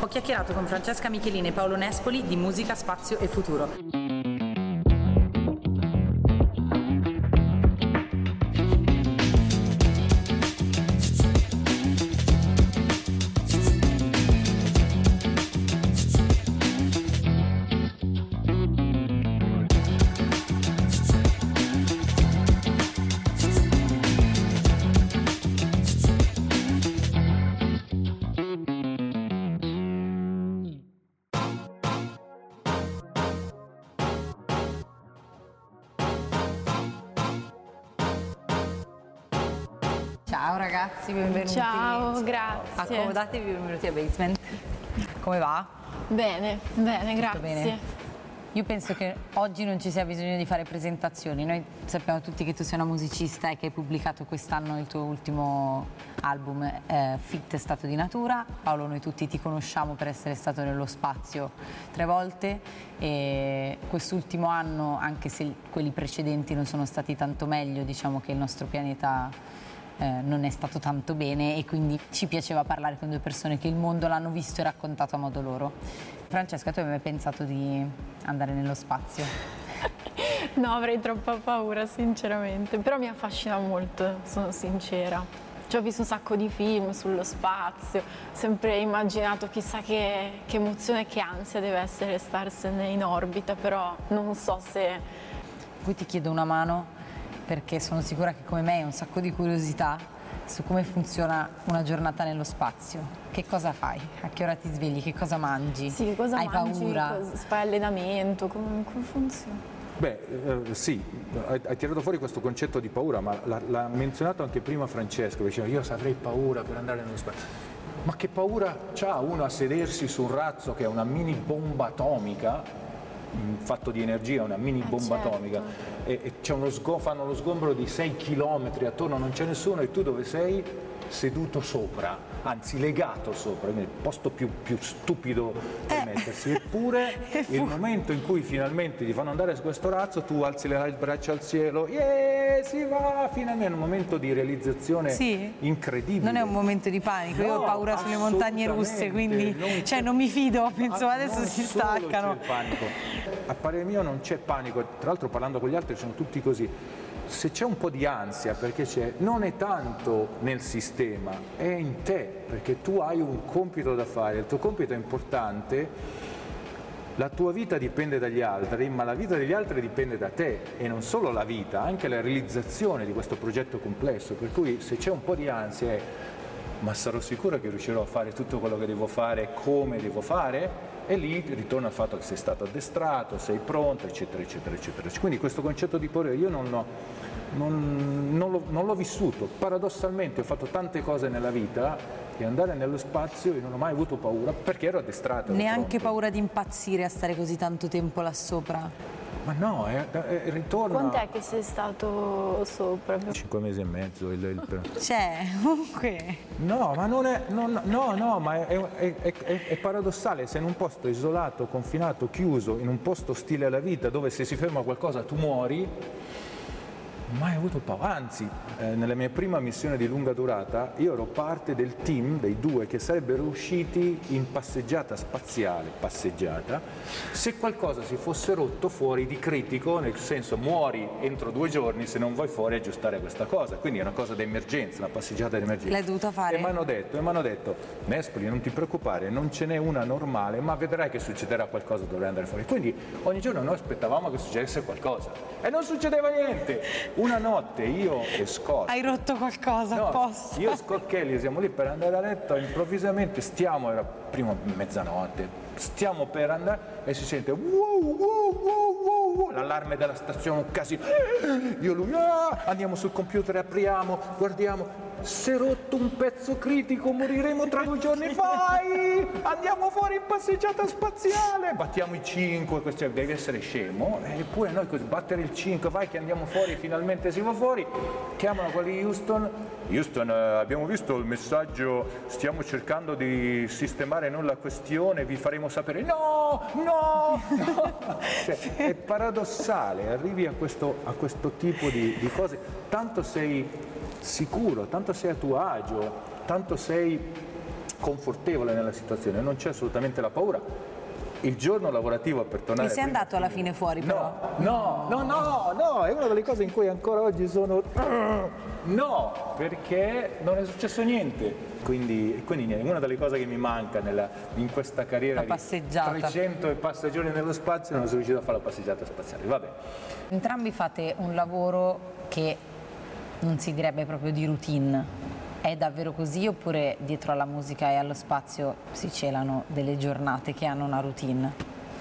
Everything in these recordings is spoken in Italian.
chiacchierato con Francesca Michelin e Paolo Nespoli di musica, spazio e futuro. Ciao ragazzi, benvenuti. Ciao, grazie. Accomodatevi, benvenuti a Basement. Come va? Bene, grazie. Bene. Io penso che oggi non ci sia bisogno di fare presentazioni. Noi sappiamo tutti che tu sei una musicista e che hai pubblicato quest'anno il tuo ultimo album, Fit Stato di Natura. Paolo, noi tutti ti conosciamo per essere stato nello spazio 3 volte e quest'ultimo anno, anche se quelli precedenti non sono stati tanto meglio, diciamo che il nostro pianeta non è stato tanto bene e quindi ci piaceva parlare con 2 persone che il mondo l'hanno visto e raccontato a modo loro. Francesca, tu hai mai pensato di andare nello spazio? No, avrei troppa paura sinceramente, però mi affascina molto, sono sincera. Ci ho visto un sacco di film sullo spazio, ho sempre immaginato chissà che emozione, che ansia deve essere starsene in orbita, però non so se... Qui ti chiedo una mano, perché sono sicura che come me hai un sacco di curiosità su come funziona una giornata nello spazio. Che cosa fai? A che ora ti svegli? Che cosa mangi? Sì, cosa hai mangi? Paura? Fai allenamento? Come funziona? Sì, hai tirato fuori questo concetto di paura, ma l'ha menzionato anche prima Francesco, diceva io avrei paura per andare nello spazio. Ma che paura c'ha uno a sedersi su un razzo che è una mini bomba atomica, fatto di energia, una mini bomba atomica, e c'è fanno lo sgombro di 6 chilometri attorno, non c'è nessuno e tu dove sei? Seduto sopra, anzi legato sopra, quindi il posto più stupido per mettersi. Eppure il momento in cui finalmente ti fanno andare su questo razzo, tu alzi le braccia al cielo, si va, finalmente è un momento di realizzazione incredibile. Non è un momento di panico, io ho paura sulle montagne russe, quindi non mi fido, penso adesso si staccano. C'è il panico. A parere mio non c'è panico, tra l'altro parlando con gli altri sono tutti così. Se c'è un po' di ansia, perché non è tanto nel sistema, è in te, perché tu hai un compito da fare, il tuo compito è importante, la tua vita dipende dagli altri, ma la vita degli altri dipende da te, e non solo la vita, anche la realizzazione di questo progetto complesso, per cui se c'è un po' di ansia ma sarò sicuro che riuscirò a fare tutto quello che devo fare come devo fare? E lì ritorna al fatto che sei stato addestrato, sei pronto, eccetera, eccetera, eccetera. Quindi questo concetto di paura io non l'ho vissuto. Paradossalmente ho fatto tante cose nella vita e andare nello spazio io non ho mai avuto paura perché ero addestrato. Neanche paura di impazzire a stare così tanto tempo là sopra? Ma no, ritorna... Quant'è che sei stato sopra? 5 mesi e mezzo. Comunque... No, ma non è... ma è paradossale. Sei in un posto isolato, confinato, chiuso, in un posto ostile alla vita, dove se si ferma qualcosa tu muori. Mai avuto paura, anzi, nella mia prima missione di lunga durata io ero parte del team dei 2 che sarebbero usciti in passeggiata spaziale, se qualcosa si fosse rotto fuori di critico, nel senso muori entro 2 giorni se non vai fuori a aggiustare questa cosa, quindi è una cosa d'emergenza, una passeggiata d'emergenza. L'hai dovuta fare? E mi hanno detto, Nespoli, non ti preoccupare, non ce n'è una normale, ma vedrai che succederà qualcosa, dovrai andare fuori. Quindi ogni giorno noi aspettavamo che succedesse qualcosa e non succedeva niente. Una notte io e Scott... Hai rotto qualcosa apposta? Io e Scott Kelly siamo lì per andare a letto, improvvisamente era prima mezzanotte, stiamo per andare e si sente l'allarme della stazione, un casino. Io e lui, andiamo sul computer, apriamo, guardiamo, si è rotto un pezzo critico, moriremo tra 2 giorni, vai! Andiamo fuori in passeggiata spaziale, battiamo i 5, devi essere scemo, eppure noi così, battere il 5, vai che andiamo fuori, finalmente si va fuori, chiamano quelli di Houston, abbiamo visto il messaggio, stiamo cercando di sistemare noi la questione, vi faremo sapere. No! Cioè, è paradossale, arrivi a questo tipo di cose, tanto sei sicuro, tanto sei a tuo agio, tanto sei confortevole nella situazione, non c'è assolutamente la paura. Il giorno lavorativo per tornare... E sei andato alla fine fuori però? No, è una delle cose in cui ancora oggi sono... No, perché non è successo niente. Quindi niente, una delle cose che mi manca in questa carriera di 300 e passa giorni nello spazio, non sono riuscito a fare la passeggiata spaziale. Vabbè. Entrambi fate un lavoro che non si direbbe proprio di routine. È davvero così oppure dietro alla musica e allo spazio si celano delle giornate che hanno una routine?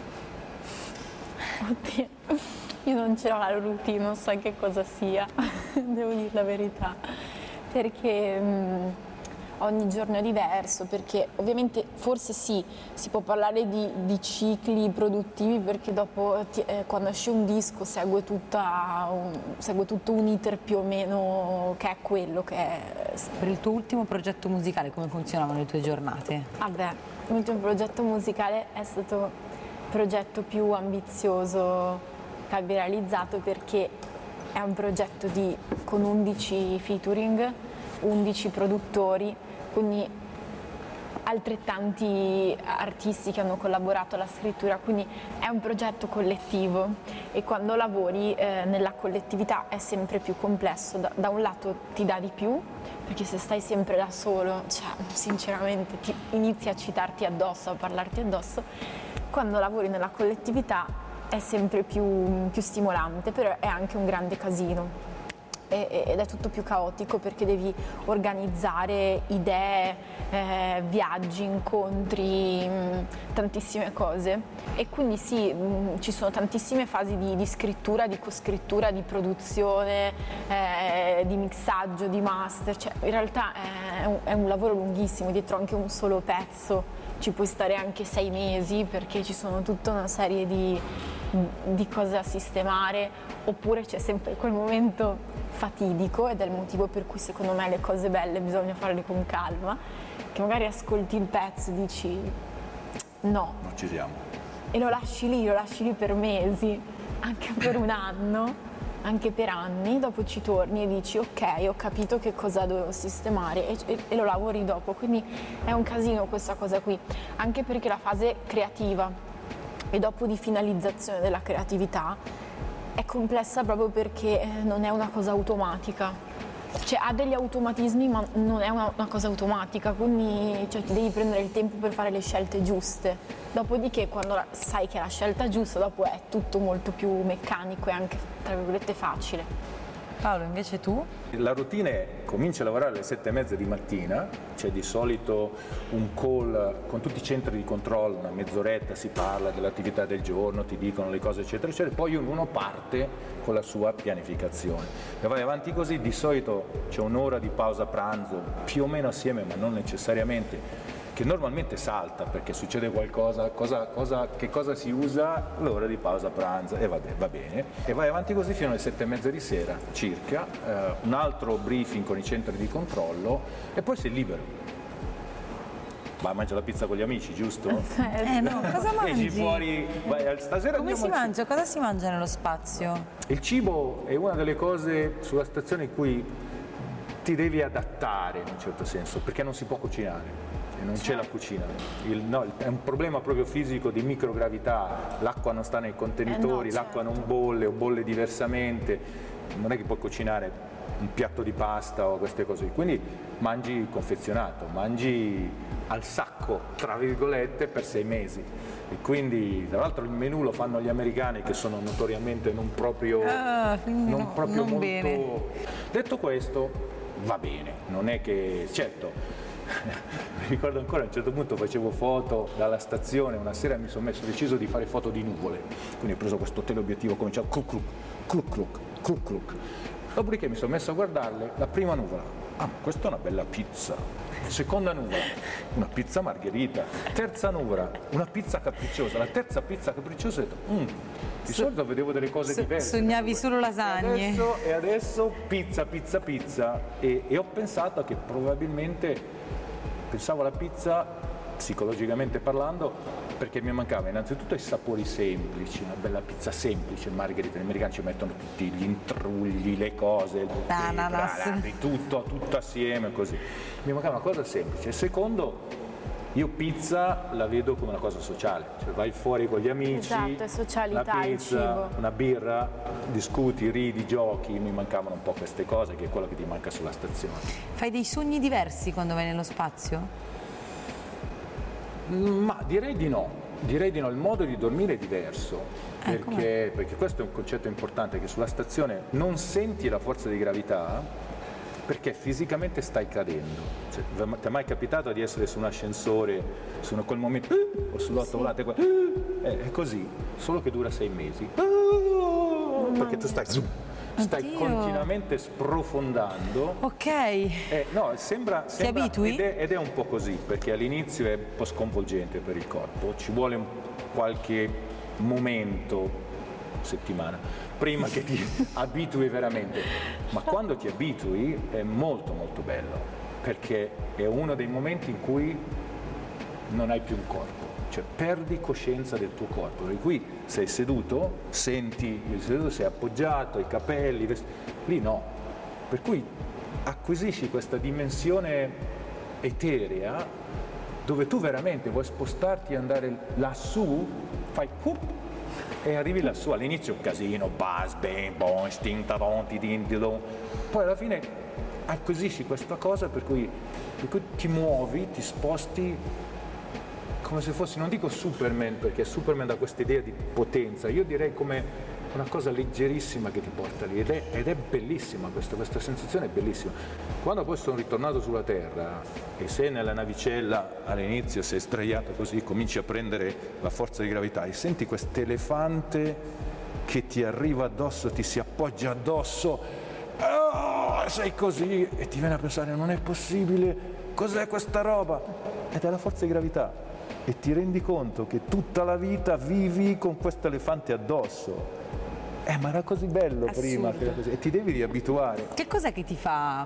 Oddio, io non ce l'ho la routine, non so che cosa sia, devo dire la verità, perché ogni giorno è diverso, perché ovviamente forse sì, si può parlare di cicli produttivi, perché dopo quando esce un disco segue tutto un iter più o meno che è quello che è. Per il tuo ultimo progetto musicale come funzionavano le tue giornate? Vabbè, l'ultimo progetto musicale è stato il progetto più ambizioso che abbia realizzato, perché è un progetto con 11 featuring, 11 produttori, quindi altrettanti artisti che hanno collaborato alla scrittura, quindi è un progetto collettivo e quando lavori nella collettività è sempre più complesso. Da un lato ti dà di più, perché se stai sempre da solo, sinceramente inizi a citarti addosso, a parlarti addosso. Quando lavori nella collettività è sempre più stimolante, però è anche un grande casino. Ed è tutto più caotico, perché devi organizzare idee, viaggi, incontri, tantissime cose, e quindi sì, ci sono tantissime fasi di scrittura, di coscrittura, di produzione, di mixaggio, di master, cioè in realtà è un lavoro lunghissimo. Dietro anche un solo pezzo ci puoi stare anche 6 mesi, perché ci sono tutta una serie di cose da sistemare, oppure c'è sempre quel momento fatidico, ed è il motivo per cui secondo me le cose belle bisogna farle con calma, che magari ascolti il pezzo e dici no, Non ci siamo. e lo lasci lì per mesi, anche per un anno, anche per anni, dopo ci torni e dici ok, ho capito che cosa dovevo sistemare, e lo lavori dopo. Quindi è un casino questa cosa qui, anche perché la fase creativa e dopo di finalizzazione della creatività è complessa, proprio perché non è una cosa automatica, cioè ha degli automatismi ma non è una cosa automatica, quindi ti devi prendere il tempo per fare le scelte giuste. Dopodiché quando sai che è la scelta giusta, dopo è tutto molto più meccanico e anche tra virgolette facile. Paolo, invece tu? La routine è: cominci a lavorare alle 7:30 di mattina, c'è di solito un call con tutti i centri di controllo, una mezz'oretta, si parla dell'attività del giorno, ti dicono le cose eccetera eccetera, poi ognuno parte con la sua pianificazione e vai avanti così. Di solito c'è un'ora di pausa pranzo più o meno assieme, ma non necessariamente, che normalmente salta perché succede qualcosa. Che cosa si usa? L'ora di pausa pranzo, e va bene, e vai avanti così fino alle 7:30 di sera circa, un altro briefing con i centri di controllo e poi sei libero. Vai a mangiare la pizza con gli amici, giusto? No, cosa mangi? Esci fuori, stasera Come si mangia? Cosa si mangia nello spazio? Il cibo è una delle cose sulla stazione in cui ti devi adattare in un certo senso, perché non si può cucinare. Non c'è la cucina, è un problema proprio fisico di microgravità, l'acqua non sta nei contenitori, l'acqua non bolle o bolle diversamente, non è che puoi cucinare un piatto di pasta o queste cose, quindi mangi confezionato, mangi al sacco, tra virgolette, per 6 mesi. E quindi, tra l'altro, il menù lo fanno gli americani, che sono notoriamente non proprio molto... Bene. Detto questo, va bene, non è che... Certo, mi ricordo ancora, a un certo punto facevo foto dalla stazione, una sera mi sono deciso di fare foto di nuvole, quindi ho preso questo teleobiettivo, ho cominciato cluc. Dopodiché mi sono messo a guardarle, la prima nuvola, questa è una bella pizza, seconda nuvola, una pizza margherita, terza nuvola, una pizza capricciosa, la terza pizza capricciosa, ho detto, di solito vedevo delle cose diverse. Sognavi solo lasagne. E adesso pizza, e ho pensato che probabilmente... Pensavo alla pizza, psicologicamente parlando, perché mi mancava innanzitutto i sapori semplici, una bella pizza semplice, margherita. Gli americani ci mettono tutti gli intrugli, le cose, tutto assieme così. Mi mancava una cosa semplice. E secondo, Io pizza la vedo come una cosa sociale, cioè vai fuori con gli amici, Esatto, è socialità, una il pizza, cibo. una birra, discuti, ridi, giochi, mi mancavano un po' queste cose che è quello che ti manca sulla stazione. Fai dei sogni diversi quando vai nello spazio? Ma direi di no, il modo di dormire è diverso, perché questo è un concetto importante, che sulla stazione non senti la forza di gravità, perché fisicamente stai cadendo. Cioè, ti è mai capitato di essere su un ascensore, su quel momento, o sull'autovolante, è così, solo che dura 6 mesi. Perché tu stai continuamente sprofondando. Ok. No, sembra Ti abitui? ed è un po' così, perché all'inizio è un po' sconvolgente per il corpo, ci vuole qualche momento, settimana, prima che ti abitui veramente, ma quando ti abitui è molto molto bello, perché è uno dei momenti in cui non hai più un corpo, cioè perdi coscienza del tuo corpo, per cui sei seduto, senti il seduto, sei appoggiato, i capelli, lì no, per cui acquisisci questa dimensione eterea dove tu veramente vuoi spostarti e andare lassù, fai e arrivi lassù. All'inizio è un casino, buzz, bang, bon, sting, tadon, tidin, tidon. Poi alla fine acquisisci questa cosa per cui ti muovi, ti sposti come se fossi, non dico Superman, perché Superman dà questa idea di potenza, io direi come una cosa leggerissima che ti porta lì, ed è bellissima, questa sensazione è bellissima. Quando poi sono ritornato sulla Terra e sei nella navicella, all'inizio sei sdraiato così, cominci a prendere la forza di gravità e senti quest'elefante che ti arriva addosso, ti si appoggia addosso, sei così e ti viene a pensare non è possibile, cos'è questa roba? Ed è la forza di gravità. E ti rendi conto che tutta la vita vivi con questo elefante addosso. Ma era così bello prima, che era così. E ti devi riabituare. Che cos'è che ti fa,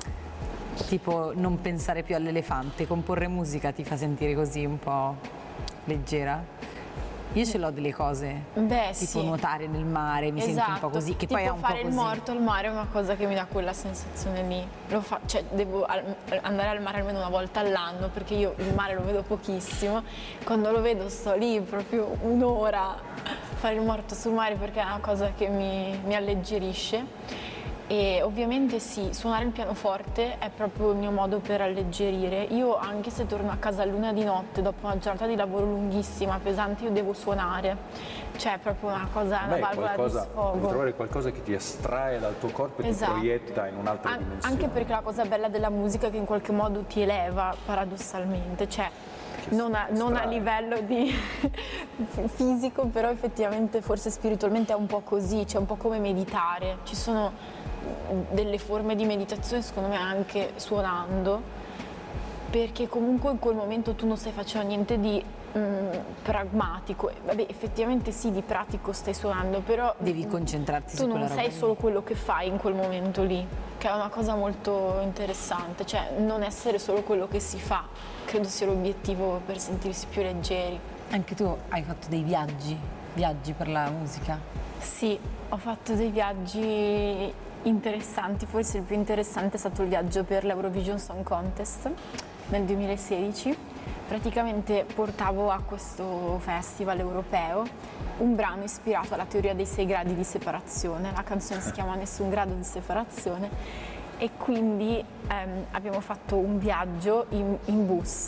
tipo, non pensare più all'elefante? Comporre musica ti fa sentire così un po' leggera? Io ce l'ho delle cose, tipo nuotare nel mare, mi sento un po' così, che tipo poi è un po' fare così. il morto al mare è una cosa che mi dà quella sensazione lì. Cioè devo andare al mare almeno una volta all'anno, perché io il mare lo vedo pochissimo. Quando lo vedo sto lì proprio un'ora a fare il morto sul mare, perché è una cosa che mi alleggerisce. E ovviamente sì, suonare il pianoforte è proprio il mio modo per alleggerire. Io anche se torno a casa a luna di notte dopo una giornata di lavoro lunghissima, pesante, io devo suonare. Cioè è proprio una cosa, una valvola di sfogo. Devi trovare qualcosa che ti estrae dal tuo corpo e ti proietta in un'altra dimensione. Anche perché la cosa bella della musica è che in qualche modo ti eleva paradossalmente, cioè non a livello di fisico, però effettivamente forse spiritualmente è un po' così, cioè un po' come meditare. Ci sono delle forme di meditazione secondo me anche suonando, perché comunque in quel momento tu non stai facendo niente di pragmatico. Vabbè, effettivamente sì, di pratico stai suonando, però devi concentrarti su quella roba. Tu non sei solo quello che fai in quel momento lì, che è una cosa molto interessante, cioè non essere solo quello che si fa, credo sia l'obiettivo per sentirsi più leggeri. Anche tu hai fatto dei viaggi per la musica? Sì, ho fatto dei viaggi interessanti, forse il più interessante è stato il viaggio per l'Eurovision Song Contest nel 2016. Praticamente portavo a questo festival europeo un brano ispirato alla teoria dei 6 gradi di separazione. La canzone si chiama Nessun grado di separazione e quindi abbiamo fatto un viaggio in bus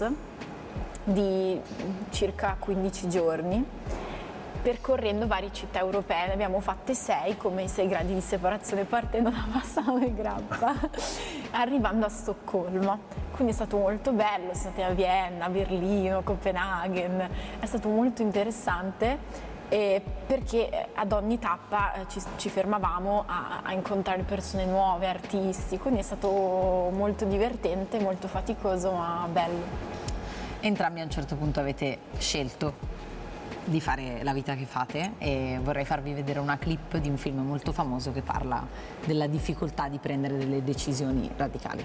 di circa 15 giorni percorrendo varie città europee. Ne abbiamo fatte 6 come i 6 gradi di separazione, partendo da Bassano e Grappa arrivando a Stoccolma. Quindi è stato molto bello, siamo stati a Vienna, Berlino, Copenaghen, è stato molto interessante perché ad ogni tappa ci fermavamo a incontrare persone nuove, artisti, quindi è stato molto divertente, molto faticoso ma bello. Entrambi a un certo punto avete scelto di fare la vita che fate e vorrei farvi vedere una clip di un film molto famoso che parla della difficoltà di prendere delle decisioni radicali.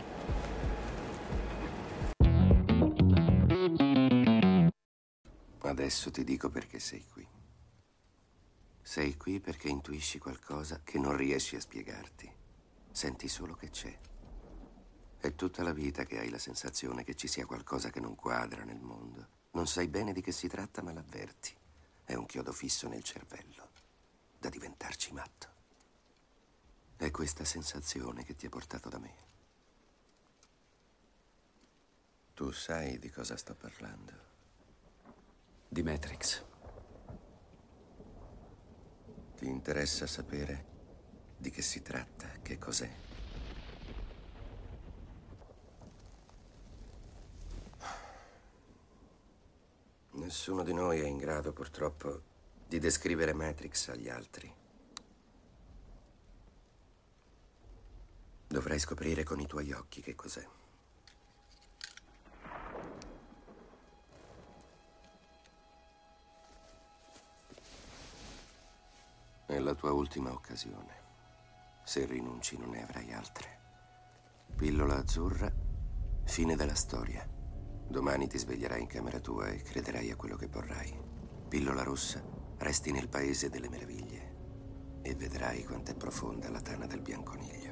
Adesso ti dico perché sei qui. Sei qui perché intuisci qualcosa che non riesci a spiegarti. Senti solo che c'è. È tutta la vita che hai la sensazione che ci sia qualcosa che non quadra nel mondo. Non sai bene di che si tratta, ma l'avverti. È un chiodo fisso nel cervello, da diventarci matto. È questa sensazione che ti ha portato da me. Tu sai di cosa sto parlando? Di Matrix. Ti interessa sapere di che si tratta, che cos'è? Nessuno di noi è in grado, purtroppo, di descrivere Matrix agli altri. Dovrai scoprire con i tuoi occhi che cos'è. È la tua ultima occasione. Se rinunci non ne avrai altre. Pillola azzurra, fine della storia. Domani ti sveglierai in camera tua e crederai a quello che vorrai. Pillola rossa, resti nel paese delle meraviglie e vedrai quanto è profonda la tana del bianconiglio.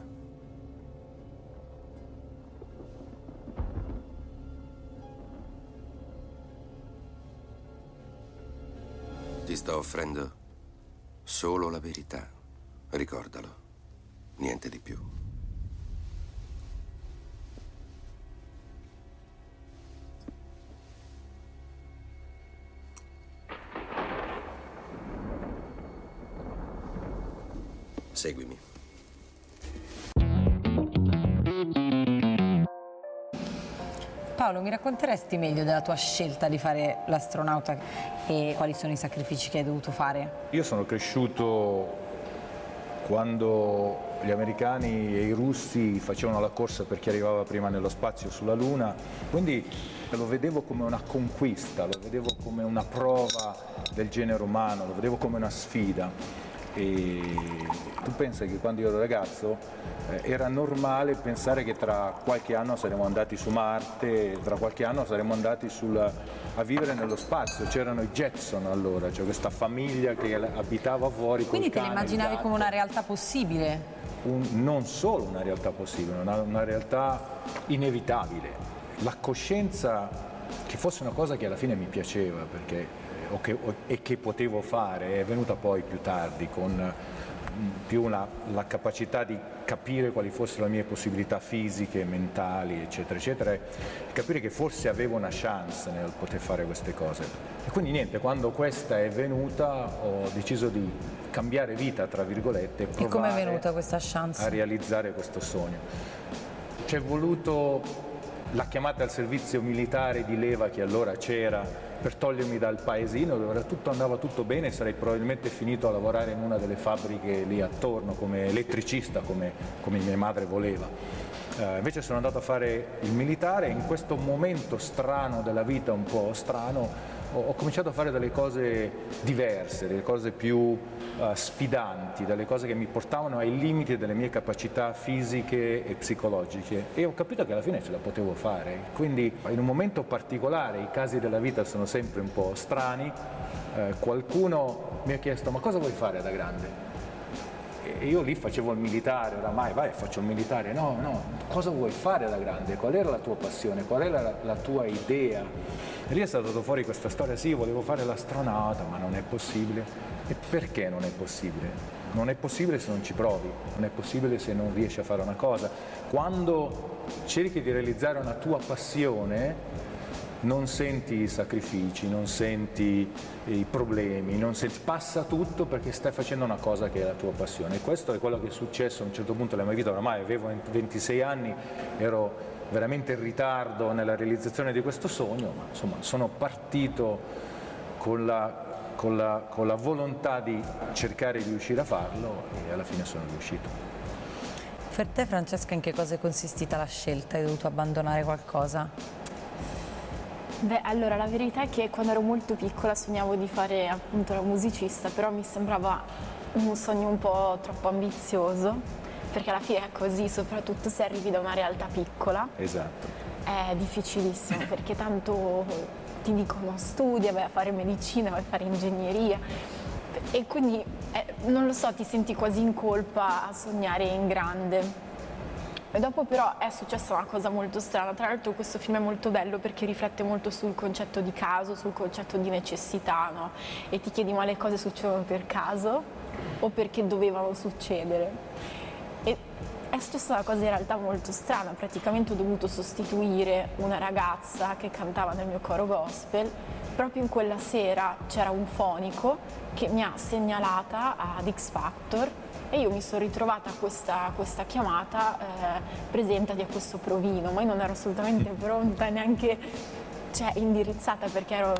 Ti sto offrendo solo la verità. Ricordalo. Niente di più. Seguimi. Paolo, mi racconteresti meglio della tua scelta di fare l'astronauta e quali sono i sacrifici che hai dovuto fare? Io sono cresciuto quando gli americani e i russi facevano la corsa per chi arrivava prima nello spazio sulla Luna, quindi lo vedevo come una conquista, lo vedevo come una prova del genere umano, lo vedevo come una sfida. E tu pensi che quando io ero ragazzo era normale pensare che tra qualche anno saremmo andati su Marte, tra qualche anno saremmo andati a vivere nello spazio. C'erano i Jetson allora, cioè questa famiglia che abitava fuori. Quindi te le immaginavi come una realtà possibile? Non solo una realtà possibile, una realtà inevitabile. La coscienza che fosse una cosa che alla fine mi piaceva perché e che potevo fare è venuta poi più tardi con più la capacità di capire quali fossero le mie possibilità fisiche, mentali, eccetera, eccetera, e capire che forse avevo una chance nel poter fare queste cose. E quindi niente, quando questa è venuta ho deciso di cambiare vita, tra virgolette, e provare come è venuta questa chance? A realizzare questo sogno. C'è voluto la chiamata al servizio militare di leva che allora c'era per togliermi dal paesino dove andava tutto bene, sarei probabilmente finito a lavorare in una delle fabbriche lì attorno come elettricista, come mia madre voleva. Invece sono andato a fare il militare e in questo momento strano della vita, un po' strano, ho cominciato a fare delle cose diverse, delle cose più sfidanti, delle cose che mi portavano ai limiti delle mie capacità fisiche e psicologiche e ho capito che alla fine ce la potevo fare. Quindi in un momento particolare, i casi della vita sono sempre un po' strani, qualcuno mi ha chiesto: ma cosa vuoi fare da grande? E io lì facevo il militare, oramai faccio il militare, no, cosa vuoi fare da grande? Qual era la tua passione? Qual era la tua idea? E lì è saltato fuori questa storia: sì, volevo fare l'astronauta, ma non è possibile. E perché non è possibile? Non è possibile se non ci provi, non è possibile se non riesci a fare una cosa. Quando cerchi di realizzare una tua passione non senti i sacrifici, non senti i problemi, passa tutto perché stai facendo una cosa che è la tua passione. E questo è quello che è successo a un certo punto della mia vita. Oramai avevo 26 anni, ero veramente in ritardo nella realizzazione di questo sogno, ma insomma sono partito con la volontà di cercare di riuscire a farlo e alla fine sono riuscito. Per te, Francesca, in che cosa è consistita la scelta? Hai dovuto abbandonare qualcosa? Beh, allora la verità è che quando ero molto piccola sognavo di fare appunto la musicista, però mi sembrava un sogno un po' troppo ambizioso, perché alla fine è così, soprattutto se arrivi da una realtà piccola. Esatto. È difficilissimo, perché tanto ti dicono studia, vai a fare medicina, vai a fare ingegneria e quindi non lo so, ti senti quasi in colpa a sognare in grande. E dopo però è successa una cosa molto strana. Tra l'altro questo film è molto bello perché riflette molto sul concetto di caso, sul concetto di necessità, no? E ti chiedi, ma le cose succedono per caso o perché dovevano succedere? E è successa una cosa in realtà molto strana. Praticamente ho dovuto sostituire una ragazza che cantava nel mio coro gospel. Proprio in quella sera c'era un fonico che mi ha segnalata ad X Factor e io mi sono ritrovata a questa chiamata, presentati a questo provino, ma io non ero assolutamente pronta, neanche indirizzata, perché ero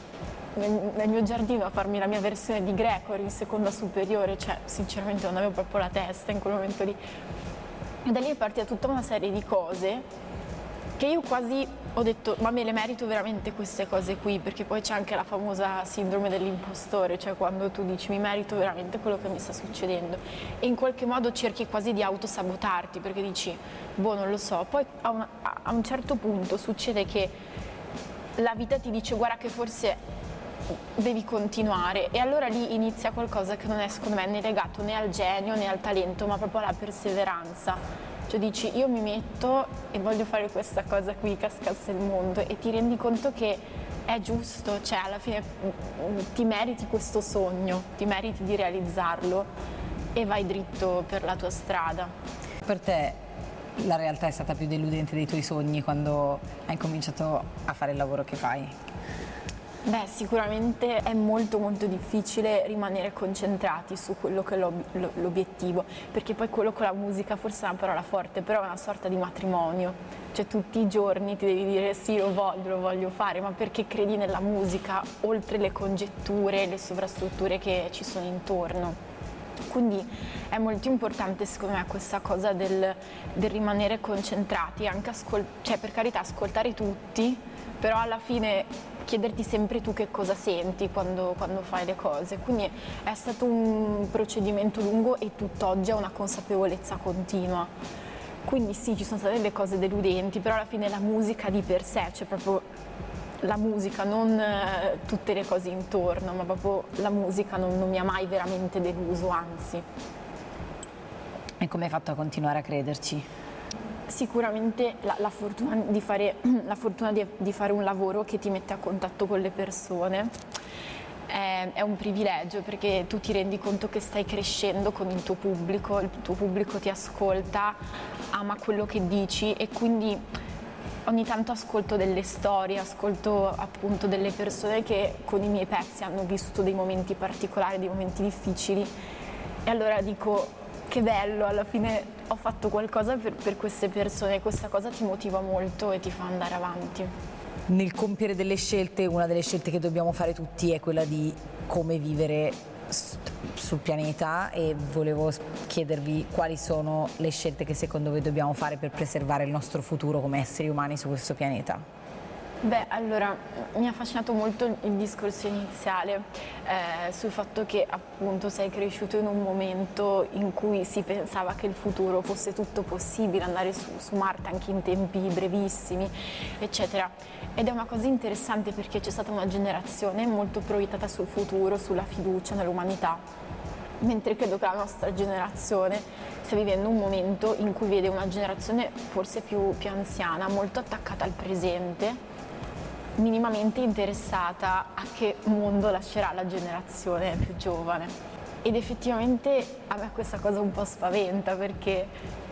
nel mio giardino a farmi la mia versione di greco, ero in seconda superiore, sinceramente non avevo proprio la testa in quel momento lì. E da lì è partita tutta una serie di cose che io quasi ho detto, ma me le merito veramente queste cose qui, perché poi c'è anche la famosa sindrome dell'impostore, cioè quando tu dici mi merito veramente quello che mi sta succedendo e in qualche modo cerchi quasi di autosabotarti, perché dici, boh, non lo so, poi a un certo punto succede che la vita ti dice, guarda che forse devi continuare, e allora lì inizia qualcosa che non è secondo me né legato né al genio né al talento, ma proprio alla perseveranza. Cioè dici, io mi metto e voglio fare questa cosa qui, cascasse il mondo, e ti rendi conto che è giusto, cioè alla fine ti meriti questo sogno, ti meriti di realizzarlo e vai dritto per la tua strada. Per te la realtà è stata più deludente dei tuoi sogni quando hai cominciato a fare il lavoro che fai? Beh, sicuramente è molto molto difficile rimanere concentrati su quello che è l'obiettivo, perché poi quello con la musica forse è una parola forte, però è una sorta di matrimonio, cioè tutti i giorni ti devi dire sì, lo voglio fare, ma perché credi nella musica, oltre le congetture, le sovrastrutture che ci sono intorno. Quindi è molto importante secondo me questa cosa del rimanere concentrati, anche per carità ascoltare tutti, però alla fine chiederti sempre tu che cosa senti quando fai le cose. Quindi è stato un procedimento lungo e tutt'oggi è una consapevolezza continua. Quindi sì, ci sono state delle cose deludenti, però alla fine la musica di per sé, cioè proprio la musica, non tutte le cose intorno, ma proprio la musica non mi ha mai veramente deluso, anzi. E come hai fatto a continuare a crederci? Sicuramente la fortuna di fare un lavoro che ti mette a contatto con le persone è un privilegio, perché tu ti rendi conto che stai crescendo con il tuo pubblico ti ascolta, ama quello che dici, e quindi ogni tanto ascolto delle storie, ascolto appunto delle persone che con i miei pezzi hanno vissuto dei momenti particolari, dei momenti difficili, e allora dico, che bello, alla fine ho fatto qualcosa per queste persone, e questa cosa ti motiva molto e ti fa andare avanti. Nel compiere delle scelte, una delle scelte che dobbiamo fare tutti è quella di come vivere sul pianeta, e volevo chiedervi quali sono le scelte che secondo voi dobbiamo fare per preservare il nostro futuro come esseri umani su questo pianeta. Beh, allora, mi ha affascinato molto il discorso iniziale sul fatto che appunto sei cresciuto in un momento in cui si pensava che il futuro fosse tutto possibile, andare su Marte anche in tempi brevissimi, eccetera. Ed è una cosa interessante perché c'è stata una generazione molto proiettata sul futuro, sulla fiducia nell'umanità, mentre credo che la nostra generazione stia vivendo un momento in cui vede una generazione forse più anziana, molto attaccata al presente, minimamente interessata a che mondo lascerà la generazione più giovane. Ed effettivamente a me questa cosa un po' spaventa, perché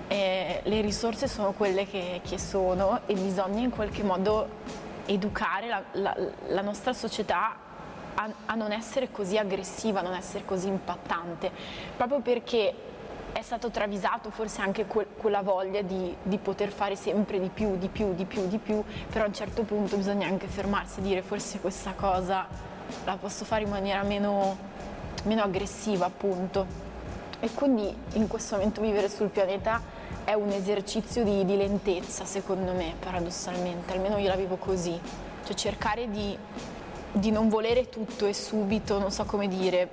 le risorse sono quelle che sono, e bisogna in qualche modo educare la nostra società a non essere così aggressiva, a non essere così impattante, proprio perché è stato travisato forse anche quella voglia di poter fare sempre di più, però a un certo punto bisogna anche fermarsi e dire forse questa cosa la posso fare in maniera meno aggressiva, appunto. E quindi in questo momento vivere sul pianeta è un esercizio di lentezza, secondo me, paradossalmente, almeno io la vivo così, cioè cercare di non volere tutto e subito, non so come dire,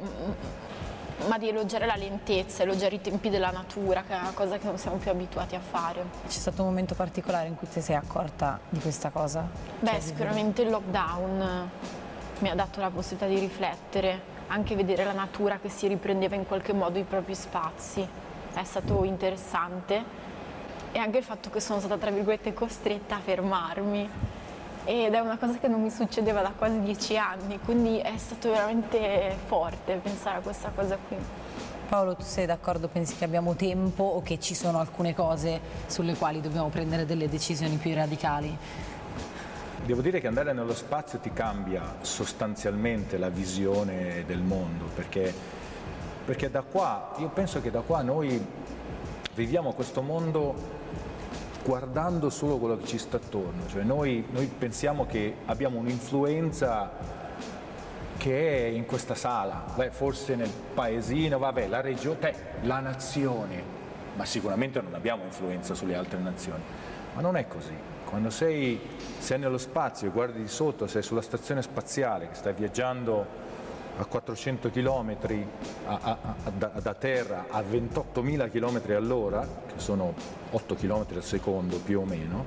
ma di elogiare la lentezza, elogiare i tempi della natura, che è una cosa che non siamo più abituati a fare. C'è stato un momento particolare in cui ti sei accorta di questa cosa? Beh, sicuramente il lockdown mi ha dato la possibilità di riflettere, anche vedere la natura che si riprendeva in qualche modo i propri spazi. È stato interessante, e anche il fatto che sono stata, tra virgolette, costretta a fermarmi. Ed è una cosa che non mi succedeva da quasi 10 anni, quindi è stato veramente forte pensare a questa cosa qui. Paolo, tu sei d'accordo? Pensi che abbiamo tempo o che ci sono alcune cose sulle quali dobbiamo prendere delle decisioni più radicali? Devo dire che andare nello spazio ti cambia sostanzialmente la visione del mondo, perché da qua, io penso che da qua noi viviamo questo mondo guardando solo quello che ci sta attorno, cioè noi pensiamo che abbiamo un'influenza che è in questa sala, forse nel paesino, vabbè, la regione, la nazione, ma sicuramente non abbiamo influenza sulle altre nazioni. Ma non è così. Quando sei nello spazio e guardi di sotto, sei sulla stazione spaziale, che stai viaggiando a 400 km da terra a 28.000 km all'ora, che sono 8 km al secondo più o meno,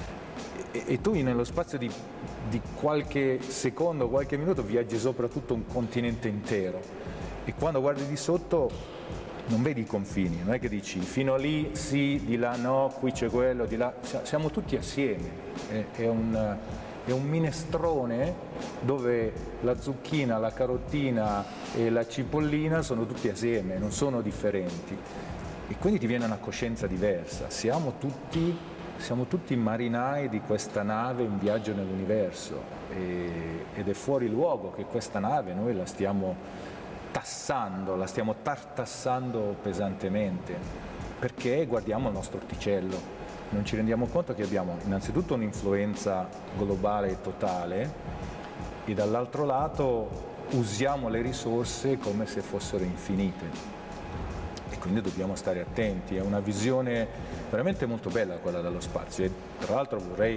e tu nello spazio di qualche secondo, qualche minuto viaggi sopra tutto un continente intero, e quando guardi di sotto non vedi i confini, non è che dici fino a lì sì, di là no, qui c'è quello, di là, siamo tutti assieme, è un minestrone dove la zucchina, la carottina e la cipollina sono tutti assieme, non sono differenti, e quindi ti viene una coscienza diversa. Siamo tutti marinai di questa nave in viaggio nell'universo, ed è fuori luogo che questa nave noi la stiamo tassando, la stiamo tartassando pesantemente, perché guardiamo il nostro orticello. Non ci rendiamo conto che abbiamo innanzitutto un'influenza globale e totale, e dall'altro lato usiamo le risorse come se fossero infinite, e quindi dobbiamo stare attenti. È una visione veramente molto bella quella dello spazio, e tra l'altro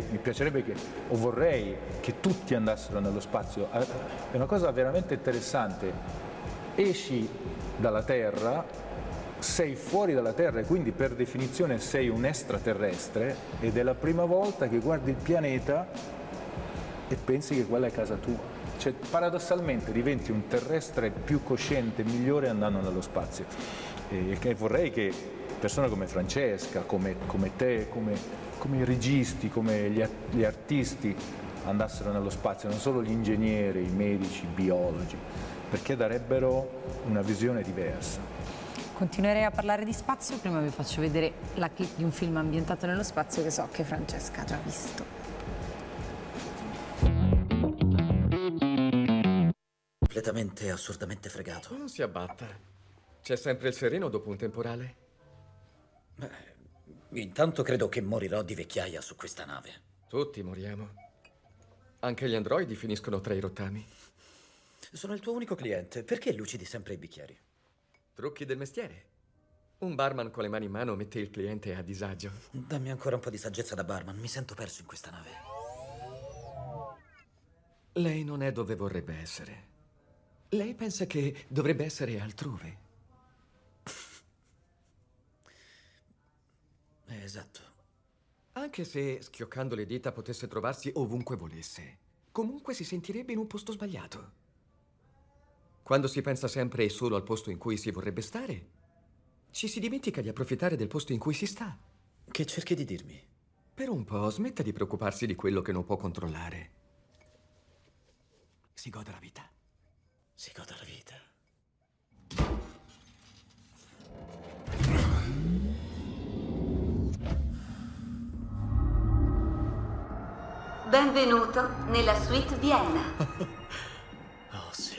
vorrei che tutti andassero nello spazio. È una cosa veramente interessante. Esci dalla Terra, sei fuori dalla Terra e quindi per definizione sei un extraterrestre, ed è la prima volta che guardi il pianeta e pensi che quella è casa tua. Cioè, paradossalmente diventi un terrestre più cosciente, migliore andando nello spazio. E vorrei che persone come Francesca, come te, come i registi, come gli artisti andassero nello spazio, non solo gli ingegneri, i medici, i biologi, perché darebbero una visione diversa. Continuerei a parlare di spazio, prima vi faccio vedere la clip di un film ambientato nello spazio che so che Francesca ha già visto. Completamente, assurdamente fregato. Non si abbatta. C'è sempre il sereno dopo un temporale? Beh, intanto credo che morirò di vecchiaia su questa nave. Tutti moriamo. Anche gli androidi finiscono tra i rottami. Sono il tuo unico cliente. Perché lucidi sempre i bicchieri? Trucchi del mestiere. Un barman con le mani in mano mette il cliente a disagio. Dammi ancora un po' di saggezza da barman. Mi sento perso in questa nave. Lei non è dove vorrebbe essere. Lei pensa che dovrebbe essere altrove. Esatto. Anche se, schioccando le dita, potesse trovarsi ovunque volesse, comunque si sentirebbe in un posto sbagliato. Quando si pensa sempre e solo al posto in cui si vorrebbe stare, ci si dimentica di approfittare del posto in cui si sta. Che cerchi di dirmi? Per un po' smetta di preoccuparsi di quello che non può controllare. Si goda la vita. Si goda la vita. Benvenuto nella suite Vienna. Oh sì.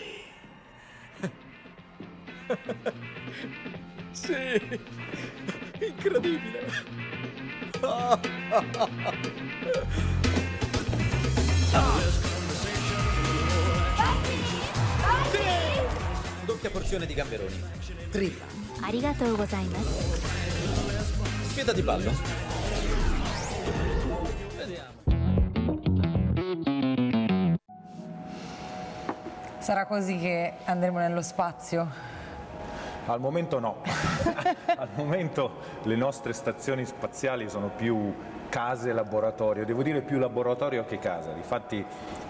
Sì, incredibile. Doppia porzione di gamberoni. Tripla. Arigatou gozaimasu. Scheda di ballo. Vediamo. Sarà così che andremo nello spazio? Al momento no. Al momento le nostre stazioni spaziali sono più case laboratorio, devo dire più laboratorio che casa. Difatti